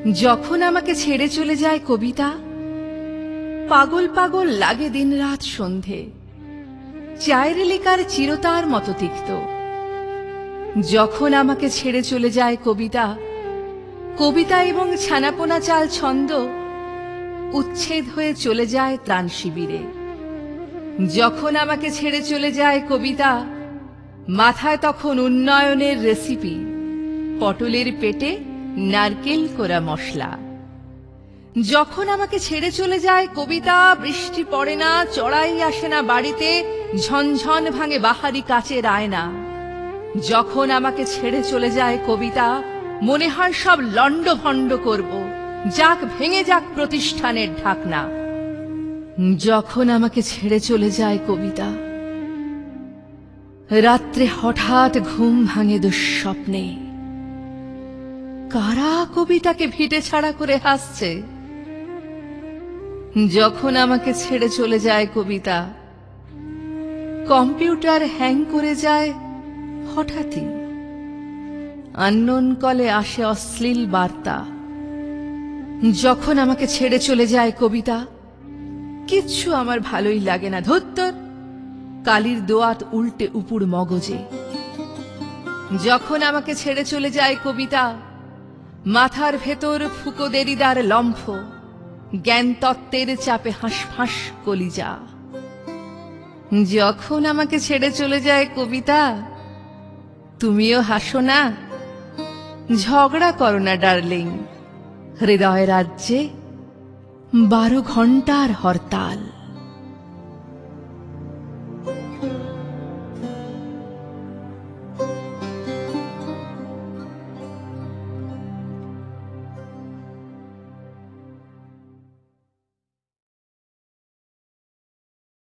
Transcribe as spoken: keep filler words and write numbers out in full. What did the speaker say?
যখন আমাকে ছেড়ে চলে যায় কবিতা, পাগল পাগল লাগে দিনরাত সন্ধে, চায়ের লিকার চিরতার মতো তিক্ত। যখন আমাকে ছেড়ে চলে যায় কবিতা, কবিতা এবং ছানাপোনা চাল ছন্দ উচ্ছেদ হয়ে চলে যায় ত্রাণ শিবিরে। যখন আমাকে ছেড়ে চলে যায় কবিতা, মাথায় তখন উন্নয়নের রেসিপি, পটলের পেটে নারকেল কোরা মশলা। যখন আমাকে ছেড়ে চলে যায় কবিতা, বৃষ্টি পড়ে না, চড়াই আসে না বাড়িতে, ঝনঝন ভাঙে বাহারি কাচের আয়না। যখন আমাকে ছেড়ে চলে যায় কবিতা, মনে হয় সব লণ্ডভণ্ড করব, যাক ভেঙে যাক প্রতিষ্ঠানের ঢাকনা। যখন আমাকে ছেড়ে চলে যায় কবিতা, রাত্রে হঠাৎ ঘুম ভাঙে দুঃস্বপ্নে। কারা কবিতাকে ভিটে ছাড়া করে হাসছে? যখন আমাকে ছেড়ে চলে যায় কবিতা, কম্পিউটার হ্যাং করে যায় হঠাৎই। আননোন কলে আসে অশ্লীল বার্তা। যখন আমাকে ছেড়ে চলে যায় কবিতা, কিচ্ছু আমার ভালোই লাগে না, ধুত্তর, কালির দোয়াত উল্টে উপুড় মগজে। যখন আমাকে ছেড়ে চলে যায় কবিতা, মাথার ভেতর ফুকো দেরিদার লম্ফ, জ্ঞান তত্ত্বের চাপে হাঁসফাঁস কলিজা। যখন আমাকে ছেড়ে চলে যায় কবিতা, তুমিও হাসো না, ঝগড়া করো না ডার্লিং, হৃদয় রাজ্যে বারো ঘন্টার হরতাল।